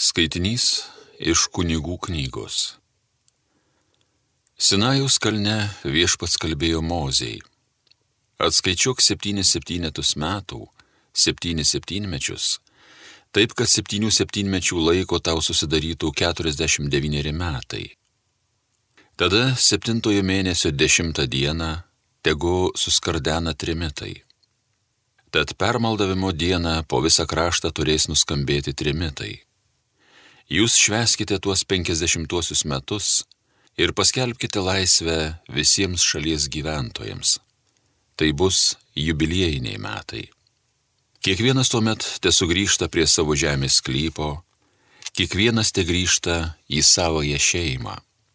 Skaitinys iš Kunigų knygos. Sinajaus kalne Viešpats kalbėjo Mozei: atskaičiuok 7 septynetus metų, 7 septynmečius, taip kad 7 septynmečių laiko tau susidarytų 49 metai. Tada 7 mėnesio 10 dieną tegu suskardena trimitai. Tad permaldavimo dieną po visą kraštą turės nuskambėti trimitai. Jūs švęskite tuos 50 metus ir paskelbkite laisvę visiems šalies gyventojams. Tai bus jubiliejiniai metai. Kiekvienas tuomet tesugrįžta prie savo žemės sklypo, kiekvienas tegrįžta į savąją šeimą.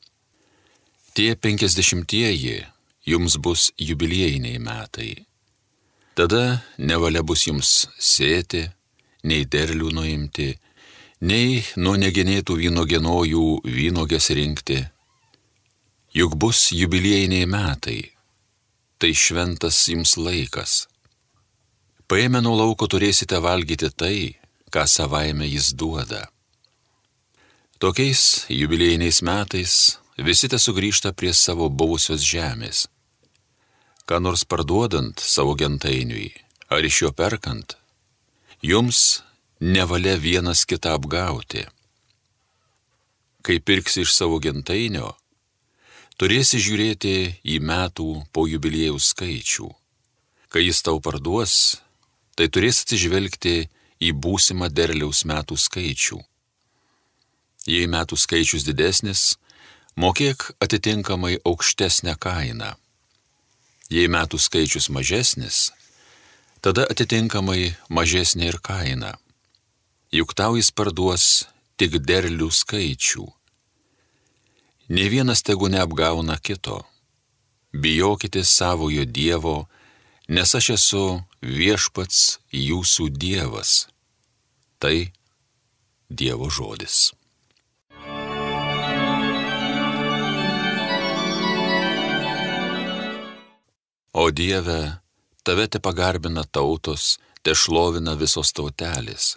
Tie 50-ieji jums bus jubiliejiniai metai. Tada nevalia bus jums sėti, nei derlių nuimti, nei nuo negenėtų vynuogienojų vynuogės rinkti. Juk bus jubiliejiniai metai, tai šventas jums laikas. Paėmę nuo lauko turėsite valgyti tai, ką savaime jis duoda. Tokiais jubiliejiniais metais visi tesugrįžta prie savo buvusios žemės. Ką nors parduodant savo gentainiui, ar iš jo perkant, jums nevalia vienas kitą apgauti. Kai pirksi iš savo gentainio, turėsi žiūrėti į metų po jubiliejaus skaičių. Kai jis tau parduos, tai turės atsižvelgti į būsimą derliaus metų skaičių. Jei metų skaičius didesnis, mokėk atitinkamai aukštesnę kainą. Jei metų skaičius mažesnis, tada atitinkamai mažesnė ir kaina. Juk tau jis parduos tik derlių skaičių. Nė vienas tegu neapgauna kito. Bijokite savojo Dievo, nes aš esu Viešpats jūsų Dievas. Tai Dievo žodis. O Dieve, tave tepagarbina tautos, tešlovina visos tautelės.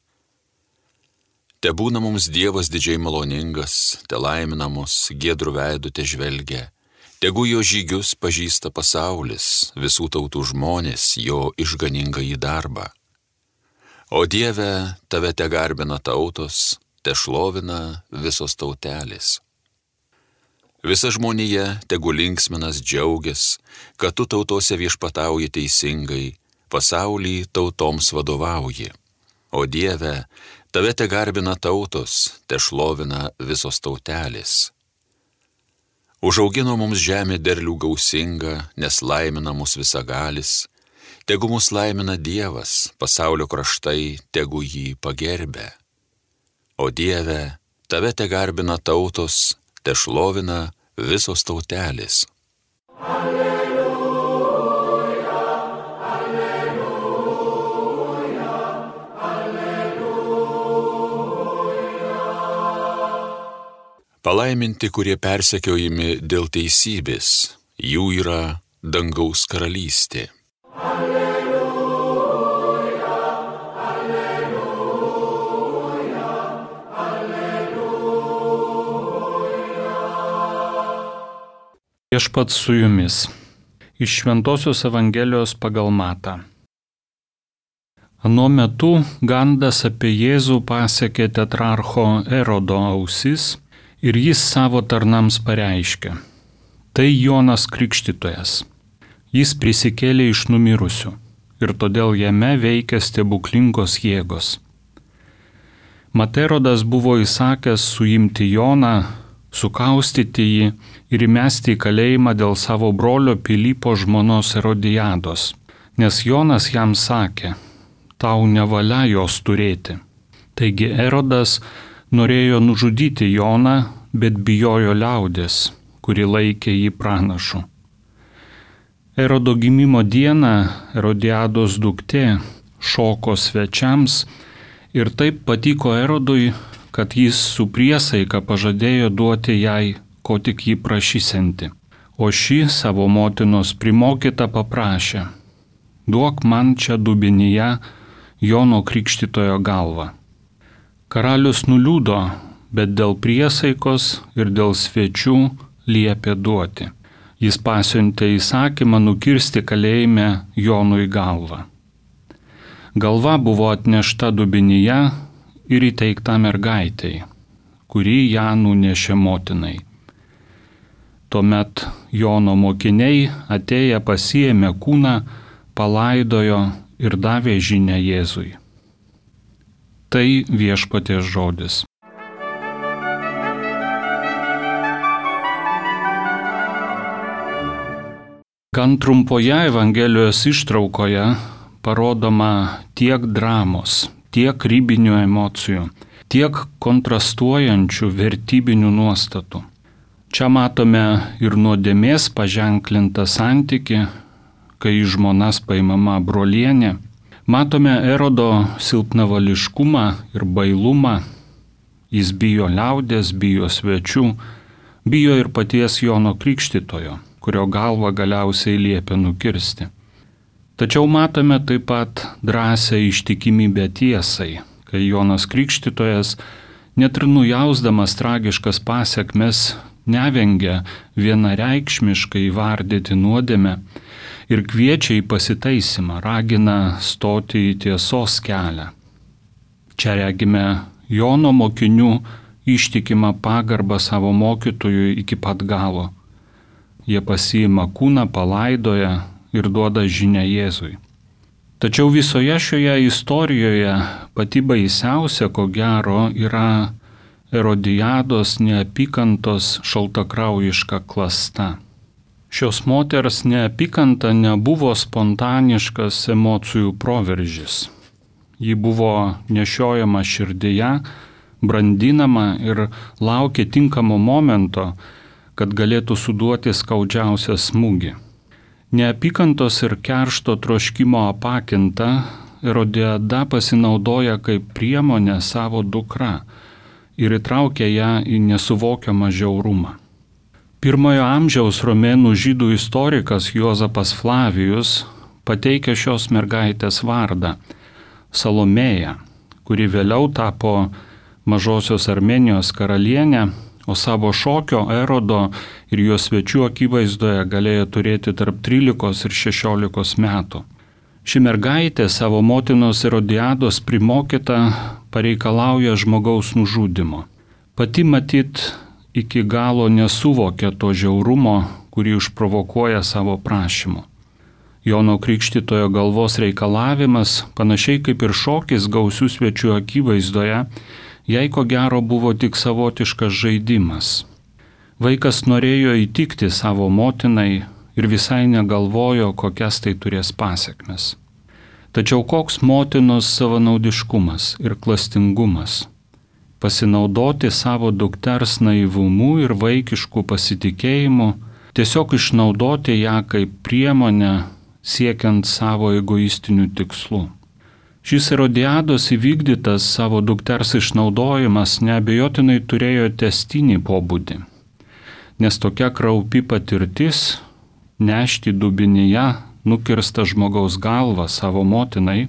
Tebūna mums Dievas didžiai maloningas, telaimina mus, giedrų veidų težvelgia, tegu jo žygius pažįsta pasaulis, visų tautų žmonės, jo išganingąjį darbą. O Dieve, tave tegarbina tautos, tešlovina visos tautelės. Visa žmonija tegu linksminas džiaugias, kad tu tautose viešpatauji teisingai, pasaulį tautoms vadovauji. O Dieve, tave tegarbina tautos, tešlovina visos tautelės. Užaugino mums žemė derlių gausingą, nes laimina mus visagalis. Tegu mus laimina Dievas, pasaulio kraštai tegu jį pagerbia. O Dieve, tave tegarbina tautos, tešlovina visos tautelės. Alleluja, alleluja, alleluja. Palaiminti, kurie persekiojami dėl teisybės, jų yra dangaus karalystė. Viešpats su jumis. Iš Šventosios Evangelijos pagal Matą. Anuo metu gandas apie Jėzų pasiekė tetrarcho Erodo ausis ir jis savo tarnams pareiškė: tai Jonas Krikštytojas. Jis prisikėlė iš numirusių ir todėl jame veikia stebuklingos jėgos. Mat Erodas buvo įsakęs suimti Joną, sukaustyti jį ir įmesti į kalėjimą dėl savo brolio Pilypo žmonos Erodijados, nes Jonas jam sakė: tau nevalia jos turėti. Taigi Erodas norėjo nužudyti Joną, bet bijojo liaudės, kuri laikė jį pranašu. Erodo gimimo dieną Erodijados duktė šoko svečiams ir taip patiko Erodui, kad jis su priesaika pažadėjo duoti jai, ko tik jį prašysianti. O ši savo motinos primokyta paprašė: duok man čia dubenyje Jono Krikštytojo galvą. Karalius nuliūdo, bet dėl priesaikos ir dėl svečių liepė duoti. Jis pasiuntė įsakymą nukirsti kalėjime Jonui galvą. Galva buvo atnešta dubenyje ir įteikta mergaitei, kuri ją nunešė motinai. Tuomet Jono mokiniai atėję pasiėmė kūną, palaidojo ir davė žinią Jėzui. Tai viešpaties žodis. Gan trumpoje Evangelijos ištraukoje parodoma tiek dramos, tiek ribinių emocijų, tiek kontrastuojančių vertybinių nuostatų. Čia matome ir nuodėmės paženklintą santykį, kai žmonas paimama brolienė. Matome Erodo silpnavališkumą ir bailumą. Jis bijo liaudės, bijo svečių, bijo ir paties Jono Krikštytojo, kurio galvą galiausiai liepė nukirsti. Tačiau matome taip pat drąsią ištikimybę tiesai, kai Jonas Krikštytojas, net ir nujausdamas tragiškas pasekmes, nevengia vienareikšmiškai įvardyti nuodėmę ir kviečia į pasitaisymą, ragina stoti į tiesos kelią. Čia regime Jono mokinių ištikimą pagarbą savo mokytojui iki pat galo. Jie pasiima kūną, palaidoja ir duoda žinią Jėzui. Tačiau visoje šioje istorijoje pati baisiausia, ko gero, yra Erodijados neapykantos šaltakraujiška klasta. Šios moters neapykanta nebuvo spontaniškas emocijų proveržis. Ji buvo nešiojama širdyje, brandinama ir laukė tinkamo momento, kad galėtų suduoti skaudžiausią smūgį. Neapykantos ir keršto troškimo apakinta, Erodijada pasinaudoja kaip priemonę savo dukrą ir įtraukia ją į nesuvokiamą žiaurumą. Pirmojo amžiaus romėnų žydų istorikas Juozapas Flavijus pateikia šios mergaitės vardą – Salomėja, kuri vėliau tapo Mažosios Armėnijos karalienė, o savo šokio Erodo ir jo svečių akivaizdoje galėjo turėti tarp 13 ir 16 metų. Ši mergaitė savo motinos Erodijados primokyta pareikalauja žmogaus nužudimo. Pati matyt iki galo nesuvokia to žiaurumo, kurį išprovokuoja savo prašymu. Jono Krikštytojo galvos reikalavimas, panašiai kaip ir šokis gausių svečių akivaizdoje, jai ko gero buvo tik savotiškas žaidimas. Vaikas norėjo įtikti savo motinai ir visai negalvojo, kokias tai turės pasekmes. Tačiau koks motinos savanaudiškumas ir klastingumas? Pasinaudoti savo dukters naivumu ir vaikišku pasitikėjimu, tiesiog išnaudoti ją kaip priemonę siekiant savo egoistinių tikslų. Šis Erodijados įvykdytas savo dukters išnaudojimas neabejotinai turėjo tęstinį pobūdį, nes tokia kraupi patirtis nešti dubenyje nukirstą žmogaus galvą savo motinai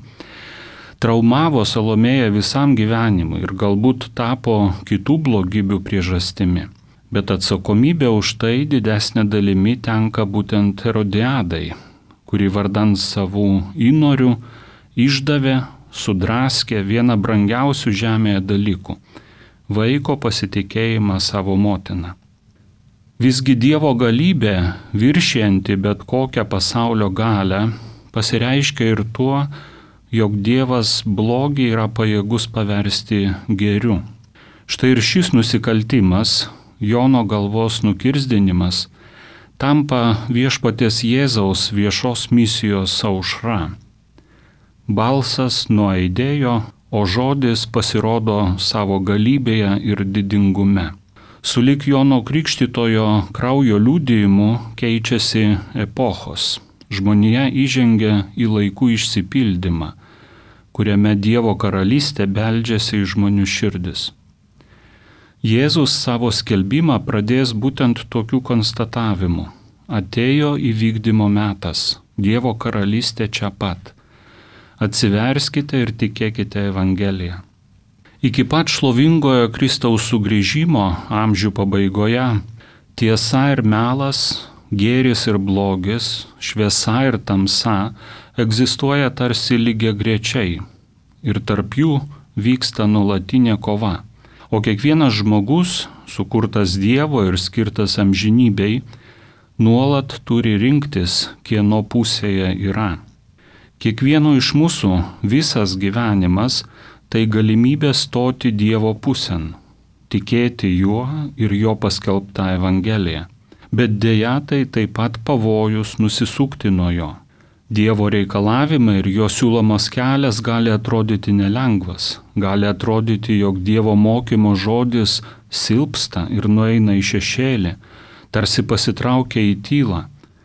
traumavo Salomėją visam gyvenimui ir galbūt tapo kitų blogybių priežastimi. Bet atsakomybė už tai didesnė dalimi tenka būtent Erodijadai, kuri vardan savų įnorių išdavė, sudraskė vieną brangiausių žemėje dalykų – vaiko pasitikėjimą savo motiną. Visgi Dievo galybė, viršijanti bet kokią pasaulio galią, pasireiškia ir tuo, jog Dievas blogį yra pajėgus paversti gėriu. Štai ir šis nusikaltimas, Jono galvos nukirsdinimas, tampa viešpaties Jėzaus viešos misijos aušra. Balsas nuaidėjo, o žodis pasirodo savo galybėje ir didingume. Sulig Jono Krikštytojo kraujo liudijimu keičiasi epochos. Žmonija įžengia į laikų išsipildymą, kuriame Dievo karalystė beldžiasi į žmonių širdis. Jėzus savo skelbimą pradės būtent tokiu konstatavimu. Atėjo įvykdymo metas, Dievo karalystė čia pat. Atsiverskite ir tikėkite Evangeliją. Iki pat šlovingojo Kristaus sugrįžimo amžių pabaigoje tiesa ir melas, gėris ir blogis, šviesa ir tamsa egzistuoja tarsi lygiagrečiai ir tarp jų vyksta nuolatinė kova. O kiekvienas žmogus, sukurtas Dievo ir skirtas amžinybei, nuolat turi rinktis, kieno pusėje yra. Kiekvieno iš mūsų visas gyvenimas tai galimybė stoti Dievo pusėn, tikėti juo ir jo paskelbtą Evangeliją. Bet dėja tai taip pat pavojus nusisukti nuo jo. Dievo reikalavimai ir jo siūlomas kelias gali atrodyti nelengvas, gali atrodyti, jog Dievo mokymo žodis silpsta ir nueina į šešėlį, tarsi pasitraukia į tylą,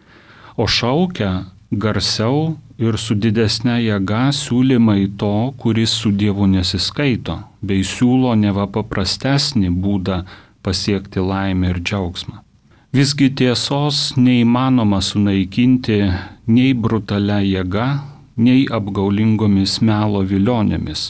o šaukia garsiau ir su didesne jėga siūlymai to, kuris su Dievu nesiskaito, bei siūlo neva paprastesnį būdą pasiekti laimę ir džiaugsmą. Visgi tiesos neįmanoma sunaikinti nei brutalia jėga, nei apgaulingomis melo vilionėmis,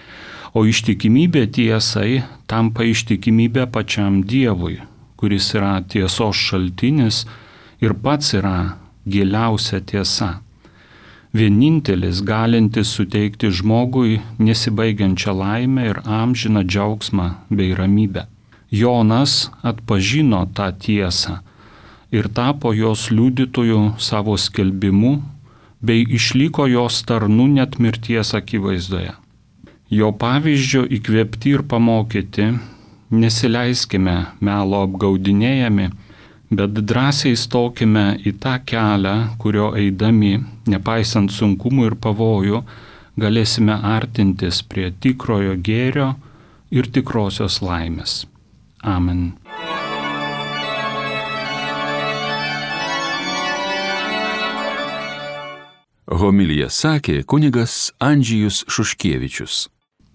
o ištikimybė tiesai tampa ištikimybė pačiam Dievui, kuris yra tiesos šaltinis ir pats yra giliausia tiesa. Vienintelis galintis suteikti žmogui nesibaigiančią laimę ir amžiną džiaugsmą bei ramybę. Jonas atpažino tą tiesą ir tapo jos liudytoju savo skelbimu, bei išliko jos tarnu net mirties akivaizdoje. Jo pavyzdžio įkvėpti ir pamokyti, nesileiskime melo apgaudinėjami, bet drąsiai stokime į tą kelią, kurio eidami, nepaisant sunkumų ir pavojų, galėsime artintis prie tikrojo gėrio ir tikrosios laimės. Amen. Homiliją sakė kunigas Andžejus Šuškievičius.